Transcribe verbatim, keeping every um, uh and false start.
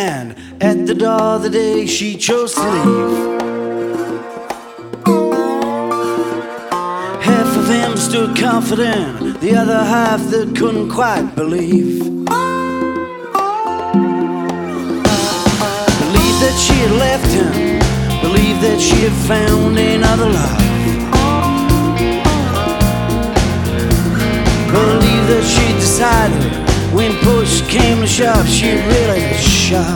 stand at the door the day she chose to leave. Half of him stood confident, the other half that couldn't quite believe. Believed that she had left him, believed that she had found another love. Believed that she decided when push came to shove, she'd really shove.